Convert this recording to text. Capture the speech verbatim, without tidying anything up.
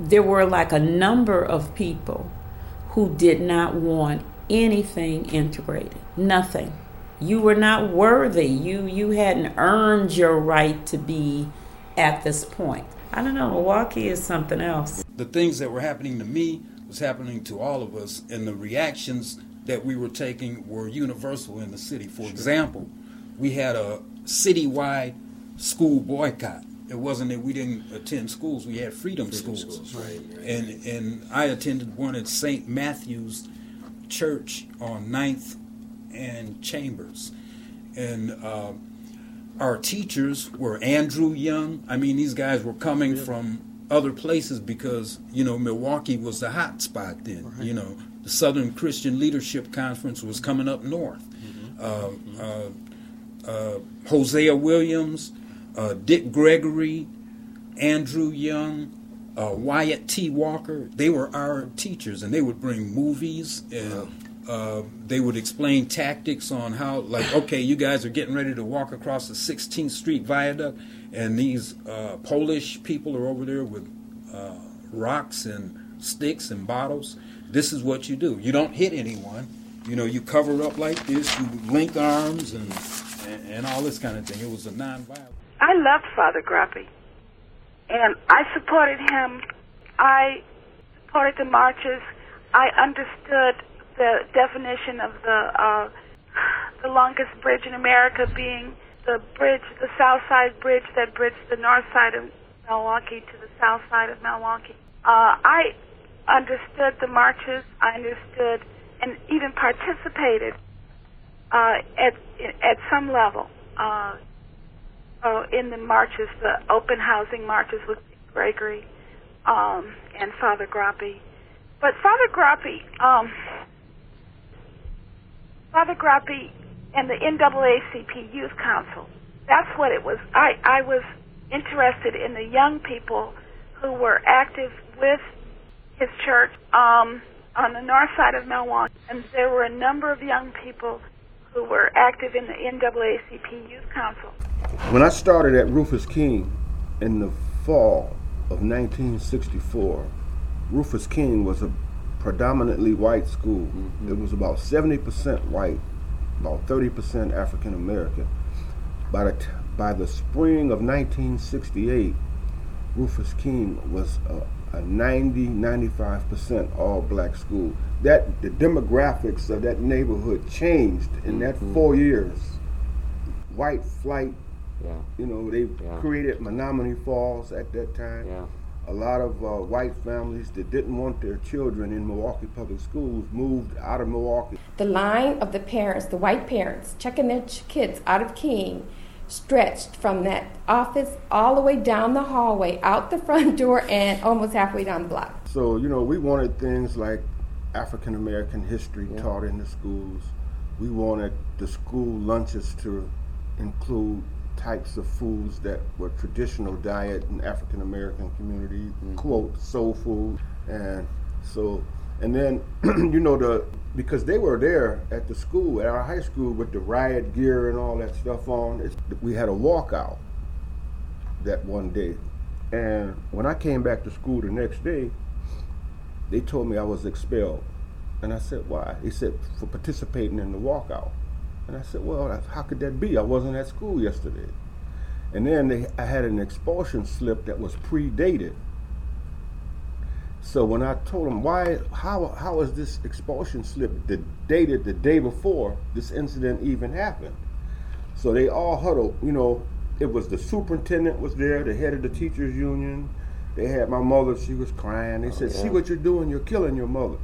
there were like a number of people who did not want anything integrated, nothing. You were not worthy. You you hadn't earned your right to be at this point. I don't know, Milwaukee is something else. The things that were happening to me was happening to all of us, and the reactions that we were taking were universal in the city. For example, we had a citywide school boycott. It wasn't that we didn't attend schools, we had freedom, freedom schools. schools. Right, right. And and I attended one at Saint Matthew's Church on ninth and Chambers. And uh, our teachers were Andrew Young. I mean, these guys were coming really? from other places because, you know, Milwaukee was the hot spot then. Right. You know, the Southern Christian Leadership Conference was coming up north. Mm-hmm. Uh, mm-hmm. uh, uh, Hosea Williams, uh, Dick Gregory, Andrew Young, uh, Wyatt T. Walker, they were our teachers, and they would bring movies, and uh, they would explain tactics on how, like, okay, you guys are getting ready to walk across the sixteenth Street Viaduct, and these uh, Polish people are over there with uh, rocks and sticks and bottles. This is what you do. You don't hit anyone. You know, you cover up like this, you link arms, and, and, and all this kind of thing. It was a nonviolent. I loved Father Gruppy, and I supported him. I supported the marches. I understood the definition of the uh, the longest bridge in America being the bridge, the South Side Bridge that bridged the north side of Milwaukee to the south side of Milwaukee. Uh, I understood the marches. I understood and even participated uh, at at some level uh, uh, in the marches, the open housing marches with Gregory um, and Father Gruppy. But Father Gruppy, um, Father Gruppy and the N double A C P Youth Council, that's what it was. I, I was interested in the young people who were active with his church um, on the north side of Milwaukee. And there were a number of young people who were active in the N double A C P Youth Council. When I started at Rufus King in the fall of nineteen sixty-four, Rufus King was a predominantly white school. Mm-hmm. It was about seventy percent white, about thirty percent African American. By the t- by the spring of nineteen sixty-eight, Rufus King was a, a ninety, ninety-five percent all black school. That the demographics of that neighborhood changed in that mm-hmm. four years. White flight, yeah. you know, they yeah. created Menominee Falls at that time. Yeah. A lot of uh, white families that didn't want their children in Milwaukee Public Schools moved out of Milwaukee. The line of the parents, the white parents, checking their ch- kids out of King stretched from that office all the way down the hallway, out the front door, and almost halfway down the block. So, you know, we wanted things like African American history yeah. taught in the schools. We wanted the school lunches to include types of foods that were traditional diet in African American communities, mm-hmm. quote, soul food. And so, and then, you know, the because they were there at the school, at our high school, with the riot gear and all that stuff on, it's, we had a walkout that one day. And when I came back to school the next day, they told me I was expelled. And I said, why? They said, for participating in the walkout. And I said, well, how could that be? I wasn't at school yesterday. And then they, I had an expulsion slip that was predated. So when I told them, why, how, how is this expulsion slip the, dated the day before this incident even happened? So they all huddled, you know, it was the superintendent was there, the head of the teachers union. They had my mother, she was crying. They said, oh, yeah. see what you're doing, you're killing your mother.